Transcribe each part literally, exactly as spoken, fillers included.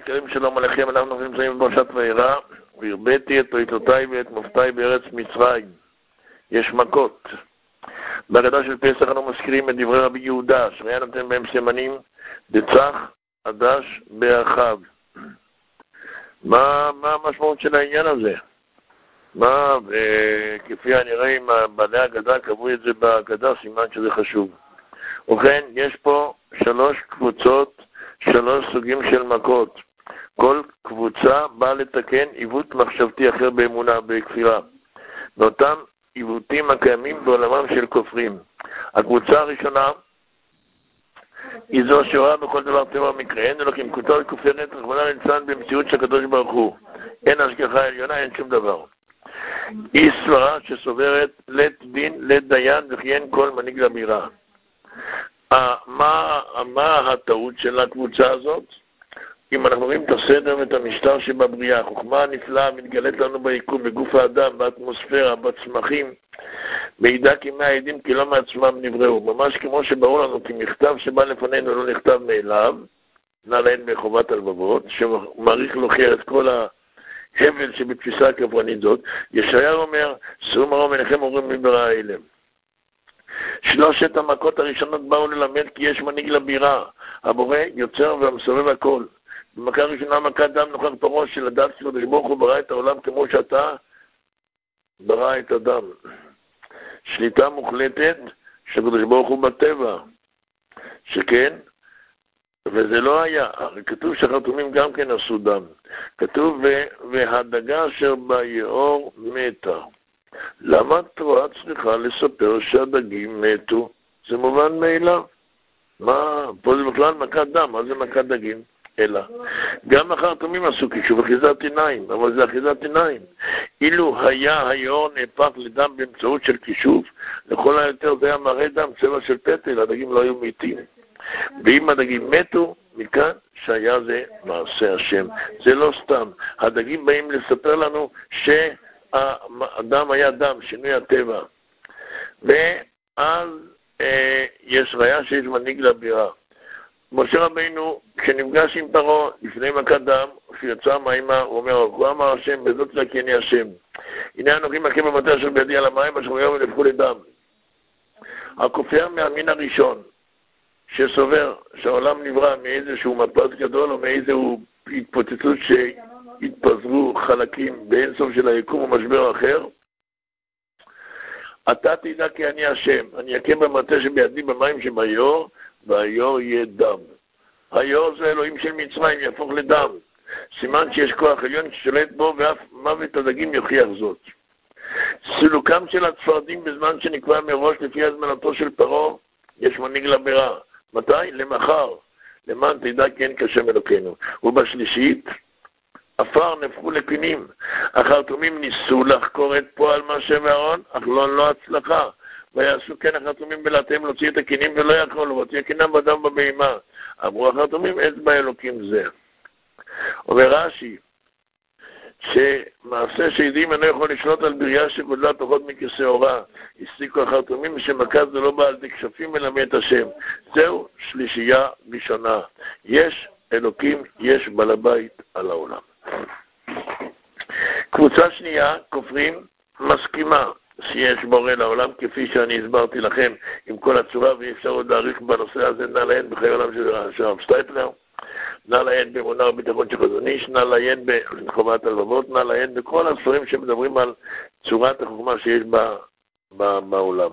יקרים שלום עליכם, אנחנו נמצאים בפרשת וירא, והרביתי את פריטותיי ואת מופתיי בארץ מצרים. יש מכות. בהגדה של פסח אנו מזכירים את דברי רבי יהודה, שהיה נותן בהם סימנים, דצח, עדש, באחיו. מה, מה המשמעות של העניין הזה? מה, כפי הנראה עם בעלי הגדה, קבעו את זה בהגדה, סימן שזה חשוב. ובכן, יש פה שלוש קבוצות, שלוש סוגים של מכות. כל קבוצה באה לתקן עיוות מחשבתי אחר באמונה, בכפירה. מאותם עיוותים הקיימים בעולמם של כופרים. הקבוצה הראשונה היא זו שרואה בכל דבר טבע מקרה. אין אלוקים, כותרת כופרת, רחמנא ליצלן במציאות של הקדוש ברוך הוא. אין השגחה עליונה, אין שום דבר. היא סברה שסוברת לית דין, לית דיין, וכי אין כל מנהיג לבירה. מה, מה הטעות של הקבוצה הזאת? אם אנחנו רואים את הסדר ואת המשטר שבבריאה, החוכמה הנפלאה מתגלית לנו ביקום, בגוף האדם, באטמוספירה, בצמחים, מעידה כמי העדים כי לא מעצמם נבראו. ממש כמו שברור לנו כי מכתב שבא לפנינו לא נכתב מאליו, נא להן בחובת הלבבות, שמעריך להוכיח את כל ההבל שבתפיסה הכוונית זאת. ישעיהו אומר, שאו מרום עיניכם אומרים מברא האלם. שלושת המכות הראשונות באו ללמד כי יש מנהיג לבירה, הבורא יוצר והמסובב הכל. במכה הראשונה מכת דם נוכח פרעה של לדעת שקדוש ברוך הוא ברא את העולם כמו שאתה ברא את אדם. שליטה מוחלטת שקדוש ברוך הוא בטבע, שכן, וזה לא היה, כתוב שהחתומים גם כן עשו דם. כתוב והדגה אשר ביאור מתה. למה התורה צריכה לספר שהדגים מתו? זה מובן מאליו. מה, פה זה בכלל מכת דם, מה זה מכת דגים? אלא, גם החרטומים עשו כישוב אחיזת עיניים, אבל זה אחיזת עיניים. אילו היה היאור נהפך לדם באמצעות של כישוב, לכל היותר זה היה מראה דם צבע של פטל, הדגים לא היו מתים. ואם הדגים מתו, מכאן שהיה זה מעשה השם. זה לא סתם. הדגים באים לספר לנו שהדם היה דם, שינוי הטבע. ואז אה, יש ראיה שיש מנהיג לבירה. משה רבינו, כשנפגש עם פרעה לפני מכת דם, כשיצא מהימה, הוא אומר, כה אמר השם, בזאת זכני השם. הנה אנוכי מכה במטה אשר בידי על המים, אשר היום ונהפכו לדם. הכופר מהמין הראשון, שסובר שהעולם נברא מאיזשהו מפץ גדול, או מאיזשהו התפוצצות שהתפזרו חלקים באין סוף של היקום או משבר אחר, אתה תדע כי אני השם, אני אכה במטה שבידי במים שביאור, והיור יהיה דם. היור זה אלוהים של מצרים, יהפוך לדם. סימן שיש כוח עליון ששולט בו, ואף מוות הדגים יוכיח זאת. סילוקם של הצפרדים בזמן שנקבע מראש לפי הזמנתו של פרעה, יש מנהיג לבירה. מתי? למחר. למען תדע כי אין כשם אלוקינו. ובשלישית, עפר נהפכו לפינים. החרטומים ניסו לחקור את פועל משה ואהרון, אך לא, לא הצלחה. ויעשו כן החרטומים בלעתיהם להוציא את הכינים ולא יכולו, והוציא הכינם בדם בבהמה. אמרו החרטומים, אצבע אלוקים זה. אומר רש"י, שמעשה שעדים אינו יכול לשלוט על בריאה שגודלה פחות מכשעורה. הסיקו החרטומים שמכה זה לא בא על דכשפים אלא מאת השם. זהו שלישייה ראשונה. יש אלוקים, יש בעל הבית על העולם. קבוצה שנייה, כופרים, מסכימה שיש בורא לעולם, כפי שאני הסברתי לכם עם כל הצורה, ואי אפשר עוד להאריך בנושא הזה. נא לעיין בחיי עולם של הרב שטייפלר, נא לעיין באמונה וביטחון של חזון איש, נא לעיין בחובת הלבבות, נא לעיין בכל הספרים שמדברים על צורת החוכמה שיש בה, בה, בעולם.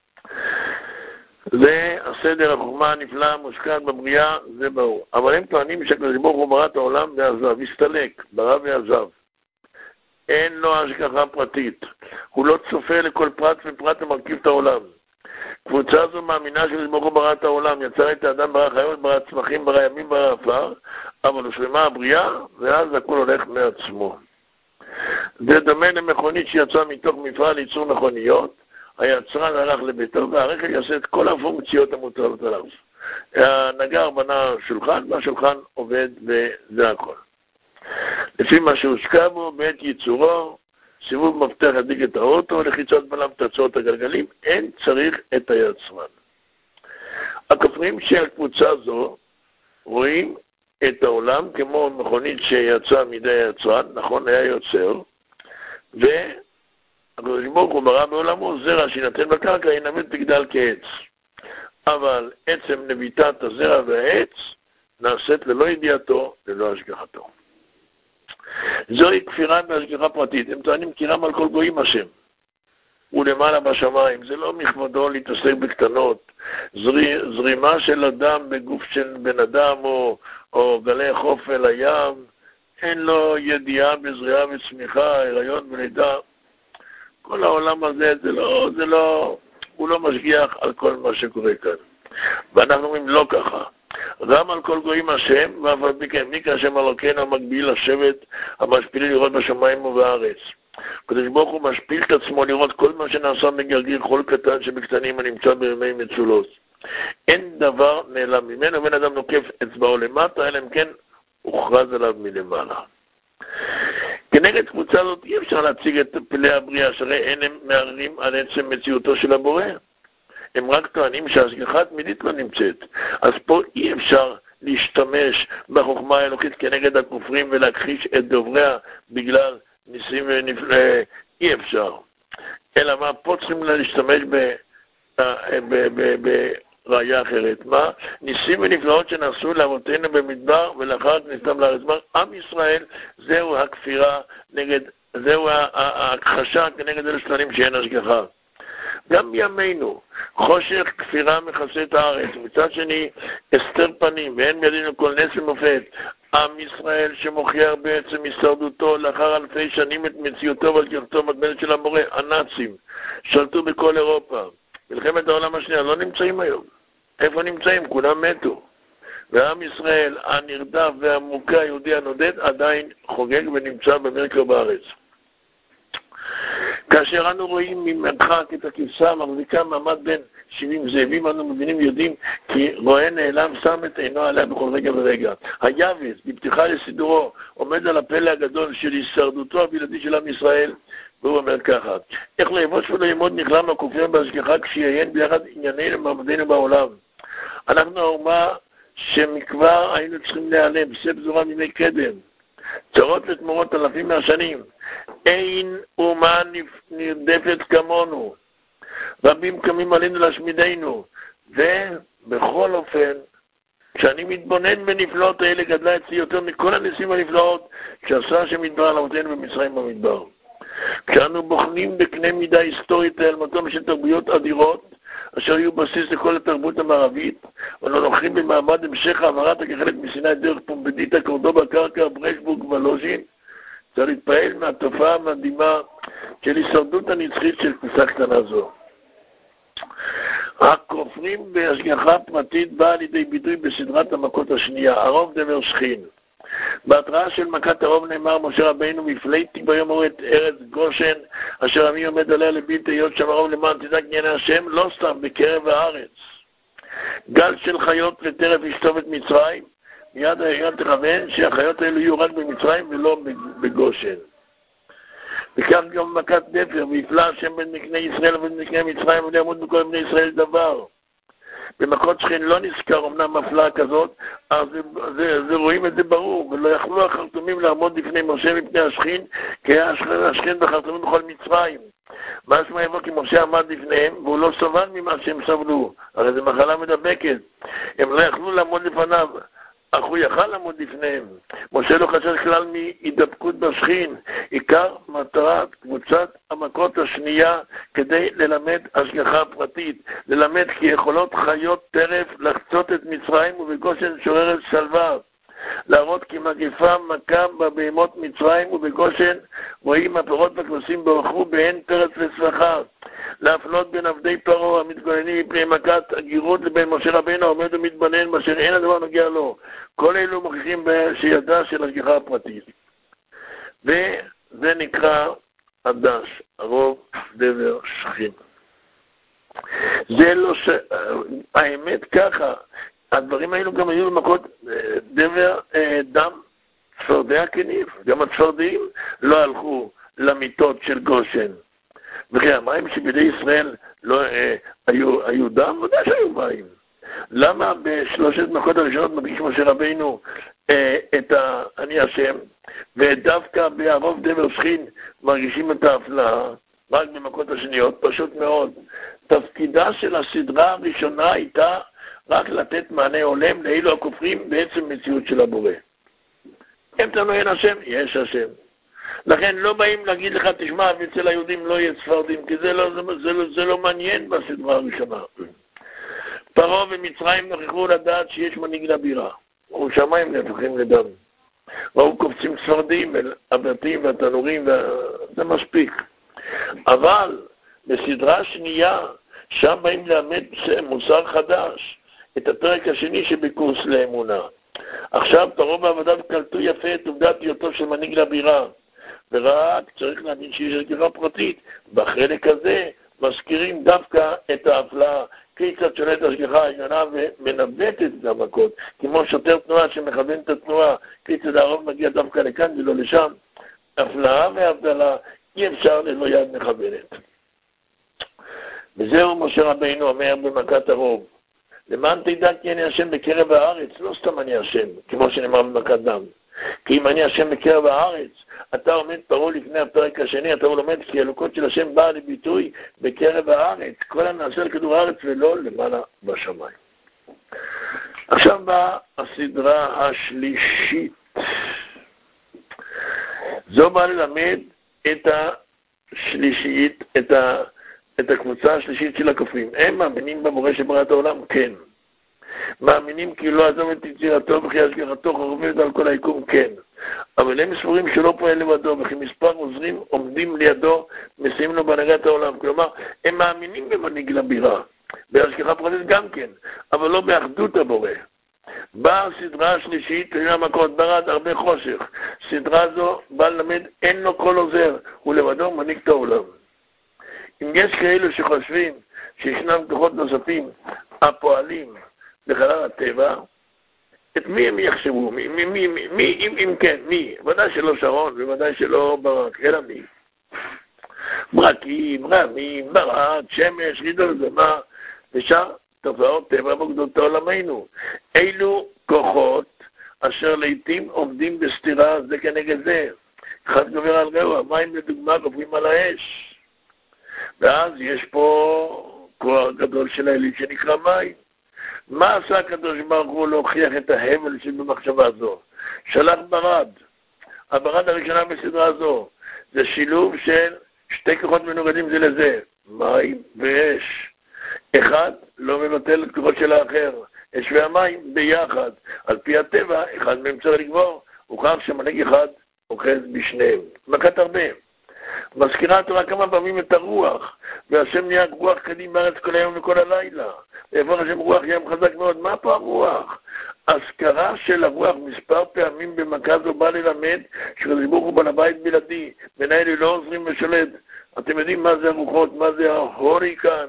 זה הסדר החוכמה הנפלאה מושקעת בבריאה, זה ברור. אבל הם טוענים שהקדוש ברוך הוא ברא את העולם ועזב, הסתלק, ברא ועזב. אין לו השגחה פרטית. הוא לא צופה לכל פרט ופרט ומרכיב את העולם. קבוצה זו מאמינה שקדוש ברוך הוא ברא את העולם, יצר את האדם, ברא חיות, ברא צמחים, ברא ימים, ברא עפר, אבל הושלמה הבריאה, ואז הכל הולך מעצמו. זה דומה למכונית שיצאה מתוך מפעל לייצור מכוניות, היצרן הלך לביתו, והרכב יעשה את כל הפונקציות המוטלות עליו. הנגר בנה שולחן, והשולחן עובד וזה הכל. לפי מה שהושקע בו, בעת ייצורו, סיבוב מפתח הדליק את האוטו, לחיצות בלם תעצור את הגלגלים, אין צריך את היצרן. הכופרים של קבוצה זו רואים את העולם כמו מכונית שיצאה מידי היצרן, נכון, היה יוצר, והקדוש ברוך הוא ברא בעולמו זרע שינתן בקרקע, ינבט תגדל כעץ. אבל עצם נביטת הזרע והעץ נעשית ללא ידיעתו, ללא השגחתו. זוהי כפירה בהשגחה פרטית. הם טוענים קירם על כל גויים השם. הוא למעלה בשמיים. זה לא מכבודו להתעסק בקטנות. זרי, זרימה של אדם בגוף של בן אדם או, או גלי חוף אל הים, אין לו ידיעה בזריעה וצמיחה, הריון ולידה. כל העולם הזה, זה לא, זה לא, הוא לא משגיח על כל מה שקורה כאן. ואנחנו אומרים לא ככה. גם על כל גויים השם, ואף על פי כן, מי כאשם אלוקינו המגביל לשבת, המשפיל לראות בשמיים ובארץ. הקדוש ברוך הוא משפיל את עצמו לראות כל מה שנעשה מגרגיר חול קטן שבקטנים הנמצא בימי מצולות. אין דבר נעלם ממנו, בן אדם נוקף אצבעו למטה, אלא אם כן הוכרז עליו מלמעלה. כנגד קבוצה הזאת אי אפשר להציג את פלאי הבריאה, שהרי אין הם מערערים על עצם מציאותו של הבורא. הם רק טוענים שההשגחה התמידית לא נמצאת. אז פה אי אפשר להשתמש בחוכמה האלוקית כנגד הכופרים ולהכחיש את דובריה בגלל ניסים ונפלא. אי אפשר. אלא מה? פה צריכים להשתמש בראיה אחרת. מה? ניסים ונפלאות שנעשו לאבותינו במדבר ולאחר כניסתם לארץ. עם ישראל, זהו הכפירה נגד, זהו ההכחשה כנגד אלה שטוענים שאין השגחה. גם בימינו, חושך כפירה מכסה את הארץ, מצד שני, הסתר פנים, ואין בידינו כל נס ומופת. עם ישראל שמוכיח בעצם הישרדותו לאחר אלפי שנים את מציאותו והשגחתו המתמדת של המורה, הנאצים, שלטו בכל אירופה. מלחמת העולם השנייה לא נמצאים היום. איפה נמצאים? כולם מתו. ועם ישראל, הנרדף והמוכה היהודי הנודד, עדיין חוגג ונמצא במרכז בארץ. כאשר אנו רואים ממרחק את הכבשה המחזיקה מעמד בין שבעים זאבים, אנו מבינים ויודעים כי רואה נעלם שם את עינו עליה בכל רגע ורגע. היבס, בפתיחה לסידורו, עומד על הפלא הגדול של הישרדותו הבלעדי של עם ישראל, והוא אומר ככה: איך לא יבוש ולא ימוד נכלם הכופר בהשגחה כשיעיין ביחד עניינינו ומעמדנו בעולם. אנחנו האומה שמכבר היינו צריכים להיעלם, זה בזורה מימי קדם. צרות ותמורות אלפים מהשנים. אין אומה נרדפת כמונו. רבים קמים עלינו להשמידנו. ובכל אופן, כשאני מתבונן בנפלאות האלה, גדלה אצלי יותר מכל הניסים הנפלאות שעשה השם יתברך לאבותינו במצרים במדבר. כשאנו בוחנים בקנה מידה היסטורית להיעלמותן של תרבויות אדירות, אשר היו בסיס לכל התרבות המערבית, ואנו לוקחים במעמד המשך העברת כחלק מסיני דרך פומבדיטה, קורדובה, קרקע, ברשבורג ולוז'ין, צריך להתפעל מהתופעה המדהימה של הישרדות הנצחית של קבוצה קטנה זו. הכופרים בהשגחה פרטית באה לידי ביטוי בסדרת המכות השנייה, הרוב דבר שכין. בהתראה של מכת הרוב נאמר משה רבינו, מפלאתי ביום אורת ארץ גושן, אשר עמי עומד עליה לבלתי היות שם הרוב למען תדע ענייני השם, לא סתם בקרב הארץ. גל של חיות וטרף ישטוף את מצרים, מיד העניין תכוון שהחיות האלו יהיו רק במצרים ולא בגושן. וכך גם מכת דפר, ויפלא השם בין מקנה ישראל ובין מקנה מצרים ולימוד בכל בני ישראל דבר. במכות שכין לא נזכר אמנם מפלה כזאת, אז זה, זה, זה רואים את זה ברור, ולא יכלו החרטומים לעמוד לפני משה מפני השכין, כי היה השכין בחרטומים בכל מצרים. מה שמה יבוא כי משה עמד לפניהם, והוא לא סובל ממה שהם סבלו, הרי זה מחלה מדבקת. הם לא יכלו לעמוד לפניו, אך הוא יכל לעמוד לפניהם. משה לא חשש כלל מהידבקות בשכין. עיקר מטרת קבוצת המכות השנייה כדי ללמד השגחה פרטית, ללמד כי יכולות חיות טרף לחצות את מצרים ובגושן שוררת שלווה, להראות כי מגפה מכה בבהמות מצרים ובגושן רואים הפירות והכבשים ברחו בהן פרץ וצלחה, להפלות בין עבדי פרעה המתגוננים מפני מכת הגירות לבין משה רבינו העומד ומתבונן באשר אין הדבר נוגע לו. כל אלו מוכיחים שידה של השגחה הפרטית. וזה נקרא הדש, הרוב דבר שכין. זה לא ש... האמת ככה, הדברים האלו גם היו במכות דבר דם, צפרדע כניף. גם הצפרדעים לא הלכו למיטות של גושן. וכי המים שבידי ישראל לא אה, היו, היו דם? ודאי שהיו מים. למה בשלושת מכות הראשונות מדגיש משה רבינו את אני השם, ודווקא בערוב דבר שכין מרגישים את ההפלאה, רק במכות השניות, פשוט מאוד. תפקידה של הסדרה הראשונה הייתה רק לתת מענה הולם לאלו הכופרים בעצם מציאות של הבורא. אם תנו אין השם, יש השם. לכן לא באים להגיד לך, תשמע, אצל היהודים לא יהיה צפרדים, כי זה לא, זה, זה, זה, זה לא מעניין בסדרה הראשונה. פרעה ומצרים נוכחו לדעת שיש מנהיג לבירה. ושמיים נהפכים לדם. ראו קופצים צפרדים, הבתים והתנורים, זה מספיק. אבל בסדרה שנייה, שם באים לאמת מוסר חדש, את הפרק השני שבקורס לאמונה. עכשיו פרעה ועבדיו קלטו יפה את עובדת היותו של מנהיג לבירה, ורק צריך להבין שיש השגחה פרטית. בחלק הזה מזכירים דווקא את ההפלאה, כיצד שולט השגחה העליונה ומנווטת את המכות, כמו שוטר תנועה שמכוון את התנועה, כיצד הרוב מגיע דווקא לכאן ולא לשם. הפלאה והבדלה אי אפשר ללא יד מכוונת. וזהו משה רבינו אומר במכת הרוב, למען תדע כי אני השם בקרב הארץ, לא סתם אני השם, כמו שנאמר במכת דם. כי אם אני השם בקרב הארץ, אתה עומד פרעה לפני הפרק השני, אתה לומד כי אלוקות של השם באה לביטוי בקרב הארץ, כל הנעשה לכדור הארץ ולא למעלה בשמיים. עכשיו באה הסדרה השלישית. זו באה ללמד את השלישית, את ה... את הקבוצה השלישית של הכופרים. הם מאמינים במורה שברא את העולם? כן. מאמינים כי לא עזוב את יצירתו וכי השגחתו חורבת על כל היקום? כן. אבל הם סבורים שלא פועל לבדו וכי מספר עוזרים עומדים לידו מסייעים לו בהנהגת העולם. כלומר, הם מאמינים במנהיג לבירה. בהשגחה פרטית גם כן, אבל לא באחדות הבורא. באה הסדרה השלישית, תראי המכות, ברד הרבה חושך. סדרה זו באה ללמד אין לו כל עוזר, הוא לבדו מנהיג את העולם. אם יש כאלו שחושבים שישנם כוחות נוספים הפועלים בחלל הטבע, את מי הם יחשבו? מי, מי, מי, מי, מי אם, אם כן, מי? ודאי שלא שרון, וודאי שלא ברק, אלא מי? ברקים, רמים, ברד, שמש, רעידות אדמה, ושאר תופעות טבע מוקדות עולמנו. אילו כוחות אשר לעתים עומדים בסתירה זה כנגד זה. אחד גובר על רעהו, המים לדוגמה גוברים על האש. ואז יש פה כוח גדול של האליל שנקרא מים. מה עשה הקדוש ברוך הוא להוכיח את ההבל שבמחשבה זו? שלח ברד. הברד הראשונה בסדרה זו זה שילוב של שתי כוחות מנוגדים זה לזה, מים ואש. אחד לא מבטל את כוחות של האחר. אש והמים ביחד. על פי הטבע, אחד מהם צריך לגבור, וכך שמנהיג אחד אוחז בשניהם. מכת הרבה. מזכירה התורה כמה פעמים את הרוח, והשם נהיה רוח קדים בארץ כל היום וכל הלילה. ואיפה השם רוח ים חזק מאוד. מה פה הרוח? הזכרה של הרוח מספר פעמים במכה זו בא ללמד שקדוש ברוך הוא בעל הבית בלעדי, מנהל לא עוזרים ושולט. אתם יודעים מה זה הרוחות, מה זה ההוריקן?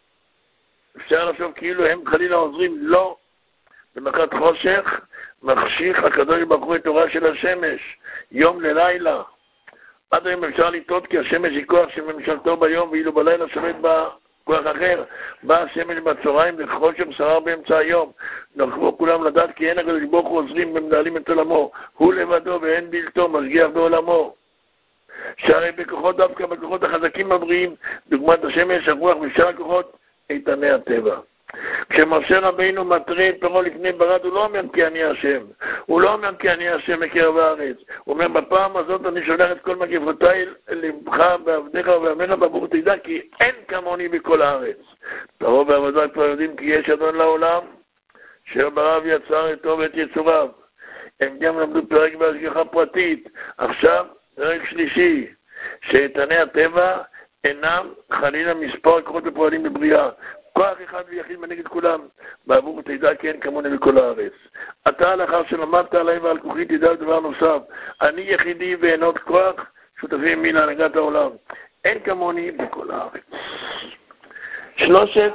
אפשר לחשוב כאילו הם חלילה עוזרים, לא. במכת חושך מחשיך הקדוש ברוך הוא את תורה של השמש, יום ללילה. עד היום אפשר לטעות כי השמש היא כוח שממשלתו ביום ואילו בלילה שולט בה כוח אחר. בא השמש בצהריים וחושך שרר באמצע היום. נוכחו כולם לדעת כי אין הקדוש ברוך הוא עוזרים ומנהלים את עולמו. הוא לבדו ואין בלתו משגיח בעולמו. שהרי בכוחות דווקא בכוחות החזקים הבריאים, דוגמת השמש, הרוח ושאר הכוחות, איתני הטבע. כשמשה רבינו מטרה את פרעה לפני ברד, הוא לא אומר כי אני השם. הוא לא אומר כי אני השם מקרב הארץ. הוא אומר בפעם הזאת אני שולח את כל מגפותיי לבך ועבדיך ועמך בעבור תדע כי אין כמוני בכל הארץ. פרעה ועבדיו כבר יודעים כי יש אדון לעולם אשר ברא ויצר אתו ואת יצוריו. הם גם למדו פרק בהשגחה פרטית. עכשיו פרק שלישי, שאיתני הטבע אינם חלילה מספר כוחות ופועלים בבריאה. כוח אחד ויחיד מנגד כולם, בעבור תדע כי אין כמוני בכל הארץ. אתה לאחר שלמדת עליי ועל כוחי תדע דבר נוסף, אני יחידי ואין עוד כוח, שותפים מי להנהגת העולם. אין כמוני בכל הארץ. שלושת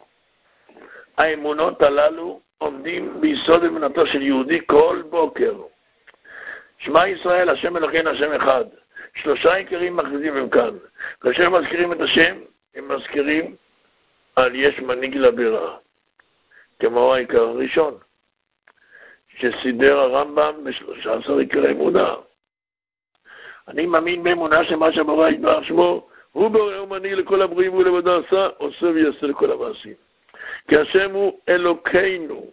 האמונות הללו עומדים ביסוד אמונתו של יהודי כל בוקר. שמע ישראל, השם אלוהינו, השם אחד. שלושה עיקרים מכריזים הם כאן. כאשר מזכירים את השם, הם מזכירים על יש מנהיג לבירה, כמו העיקר הראשון, שסידר הרמב"ם בשלושה עשר עיקרי אמונה. אני מאמין באמונה שמה שהברא יתברך שמו, הוא בורא ומנהיג לכל הבריאים ולבדו עשה, עושה ויעשה לכל המעשים. כי השם הוא אלוקינו.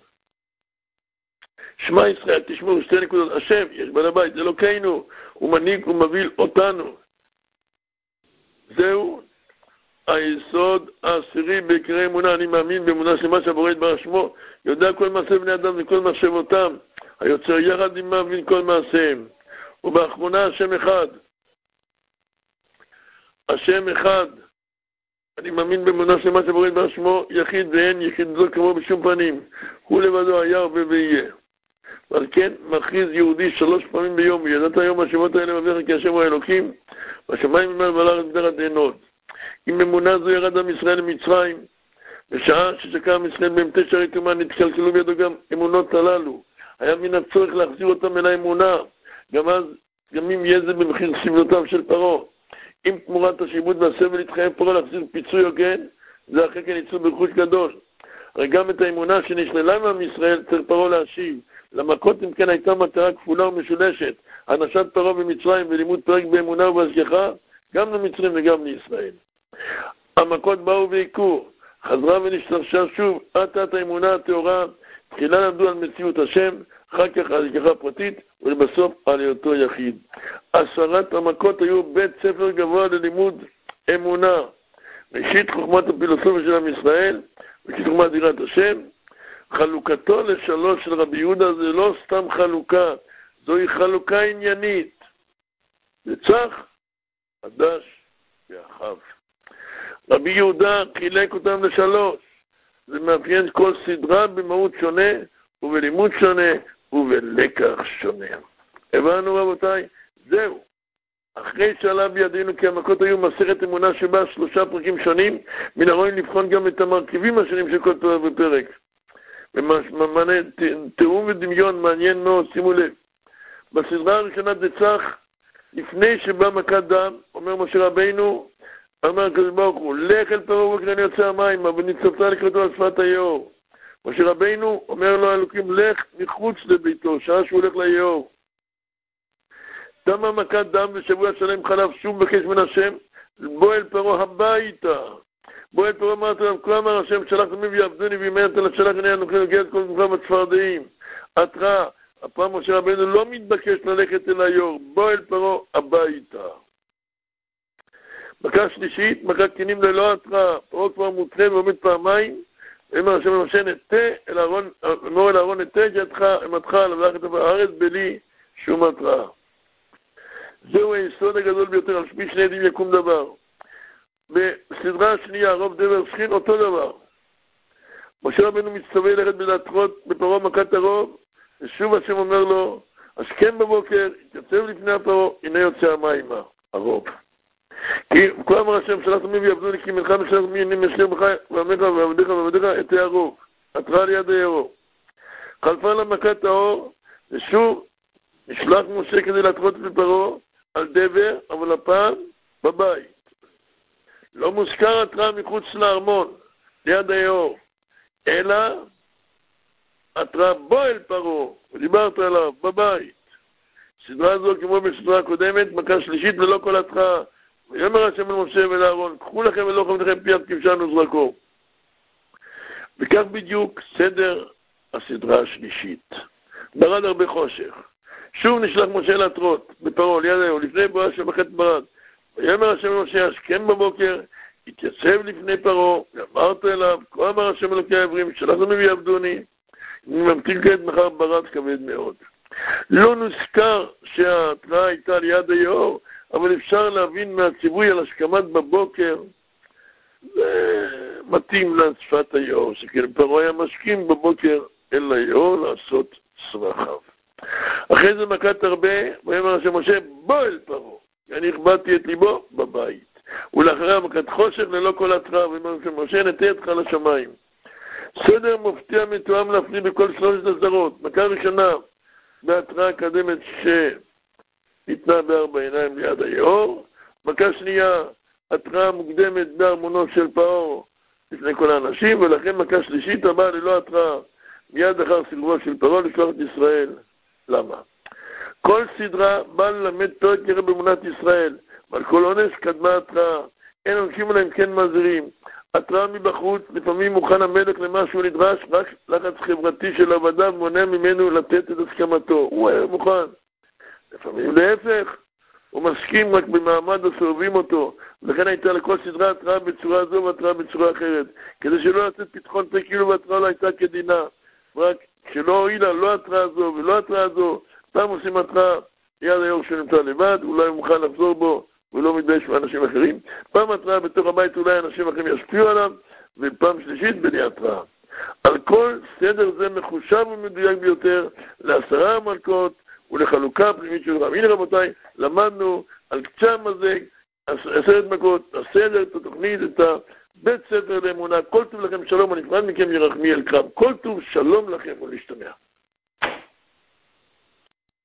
שמע ישראל, תשמעו שתי נקודות. השם, יש בעל הבית, אלוקינו, הוא מנהיג ומוביל אותנו. זהו היסוד העשירי בעיקרי אמונה. אני מאמין באמונה שמה שהברא יתברך שמו, יודע כל מעשה בני אדם וכל מחשבותם, היוצר יחד עם מבין כל מעשיהם. ובאחרונה השם אחד. השם אחד. אני מאמין באמונה שמה שהברא יתברך שמו, יחיד ואין יחיד זו כמו בשום פנים. הוא לבדו היה הרבה ויהיה. ועל כן מכריז יהודי שלוש פעמים ביום, וידעת היום השמות האלה מברך כי השם הוא האלוקים, והשמיים ממנו ועל הארץ מתחת תאנות. עם אמונה זו ירד עם ישראל למצרים, בשעה ששקע עם ישראל בהם תשע שערי טומאה, נתקלקלו בידו גם אמונות הללו. היה מן הצורך להחזיר אותם אל האמונה, גם אז, גם אם יהיה זה במחיר סבלותם של פרעה. אם תמורת השיבוד והסבל להתחייב פרעה להחזיר פיצוי הוגן, זה אחרי כן יצאו ברכוש גדול. הרי גם את האמונה שנשללה מעם ישראל צריך פרעה להשיב. למכות אם כן הייתה מטרה כפולה ומשולשת, אנשת פרעה במצרים ולימוד פרק באמונה ובהשגחה, גם למצרים וגם לישראל. המכות באו והיכו, חזרה ונשתרשה שוב, עד עד האמונה הטהורה, תחילה למדו על מציאות השם, אחר כך על השגחה פרטית, ולבסוף על היותו יחיד. עשרת המכות היו בית ספר גבוה ללימוד אמונה. ראשית חוכמת הפילוסופיה של עם ישראל, ראשית חוכמת יראת השם, חלוקתו לשלוש של רבי יהודה זה לא סתם חלוקה, זוהי חלוקה עניינית. לצח, עדש ואחיו. רבי יהודה חילק אותם לשלוש. זה מאפיין כל סדרה במהות שונה ובלימוד שונה ובלקח שונה. הבנו רבותיי? זהו. אחרי שעלה בידינו כי המכות היו מסכת אמונה שבה שלושה פרקים שונים, מן הראוי לבחון גם את המרכיבים השונים של כל פרק ופרק. במענה תיאום ודמיון מעניין מאוד, שימו לב. בסדרה הראשונה דצח, לפני שבא מכת דם, אומר משה רבינו, אמר הקדוש ברוך הוא, לך אל פרעה וקרני יוצא המים, ונצפת לקראתו על שפת היאור. משה רבינו אומר לו אלוקים, לך מחוץ לביתו, שעה שהוא הולך ליאור. תמה מכת דם ושבוע שלם חלף שוב בקש מן השם, בוא אל פרעה הביתה. בוא אל פרעה אמרת להם, כה אמר השם, שלחתם מי ויעבדוני וימרת על השלח עיני אנוכי נוגע את כל גופם הצפרדעים. התראה, הפעם משה רבינו לא מתבקש ללכת אל היאור, בוא אל פרעה הביתה. מכה שלישית, מכה קטינים ללא התראה, פרעה כבר מותחה ועומד פעמיים, אמר השם למשה נטה אל אהרון, אמור אל אהרון נטה ידך אמתך לבלח את הארץ בלי שום התראה. זהו היסוד הגדול ביותר, על שמי שני עדים יקום דבר. בסדרה השנייה, רוב דבר שכין, אותו דבר. משה רבינו מצטווה ללכת בלהטחות בפרעה מכת הרוב, ושוב השם אומר לו, השכם בבוקר, התייצב לפני הפרעה, הנה יוצא המימה, הרוב. כי כל אמר השם, שלחת מי ויעבדוני, כי מלך משלח מי הנה משאיר בך, ועמך ועבדיך ועבדיך את הרוב. התראה ליד הירוב. חלפה לה מכת האור, ושוב נשלח משה כדי להטחות בפרעה על דבר, אבל הפעם בבית. לא מוזכר התראה מחוץ לארמון, ליד היאור, אלא התראה בוא אל פרעה, ודיברת עליו, בבית. סדרה זו כמו בסדרה הקודמת, מכה שלישית ללא כל התראה. ויאמר השם אל משה ואל אהרון, קחו לכם ולא חמתכם פי עד כבשן וזרקו. וכך בדיוק סדר הסדרה השלישית. ברד הרבה חושך. שוב נשלח משה להתרות בפרעה ליד היאור, לפני בואה שבחטא ברד. ויאמר השם אל משה, השכם בבוקר, התייצב לפני פרעה, ואמרת אליו, כה אמר השם אלוקי העברים, שלחתם מי ויעבדוני, אני ממתין כעת מחר ברד כבד מאוד. לא נזכר שההתראה הייתה ליד היאור, אבל אפשר להבין מהציווי על השכמת בבוקר, זה מתאים לשפת היאור, שכן פרעה היה משכים בבוקר אל היאור לעשות צרכיו. אחרי זה מכת הרבה, ויאמר השם משה, בוא אל פרעה, אני הכבדתי את ליבו בבית. ולאחריה מכת חושך ללא כל התראה, ויאמר השם משה, נטה אתך לשמיים. סדר מופתיע מתואם להפריד בכל שלושת הסדרות. מכה ראשונה, בהתראה הקדמת שניתנה בארבע עיניים ליד היאור. מכה שנייה, התראה מוקדמת בארמונו של פרעה לפני כל האנשים, ולכן מכה שלישית הבאה ללא התראה מיד אחר סירובו של פרעה לשלוח את ישראל. למה? כל סדרה באה ללמד פרק ירא באמונת ישראל, ועל כל עונש קדמה התראה. אין עונשים עליהם כן מזהירים. התראה מבחוץ, לפעמים מוכן המלך למה שהוא נדרש, רק לחץ חברתי של עבדיו מונע ממנו לתת את הסכמתו. הוא היה מוכן. לפעמים להפך, הוא מסכים רק במעמד הסובבים אותו, ולכן הייתה לכל סדרה התראה בצורה זו והתראה בצורה אחרת, כדי שלא לתת פתחון פה כאילו והתראה לא הייתה כדינה. רק כשלא הועילה לא התראה זו ולא התראה זו, פעם עושים התראה, יד היור שנמצא לבד, אולי הוא מוכן לחזור בו, ולא מתבייש מאנשים אחרים. פעם התראה בתוך הבית אולי אנשים אחרים ישפיעו עליו, ופעם שלישית בלי התראה. על כל סדר זה מחושב ומדויק ביותר לעשרה המלכות ולחלוקה פנימית של רב. הנה רבותיי, למדנו על קצה המזג, עשרת מכות, הסדר, את התוכנית, את הבית ספר לאמונה. כל טוב לכם שלום, הנפרד מכם ירחמיאל קרב. כל טוב שלום לכם ולהשתמע.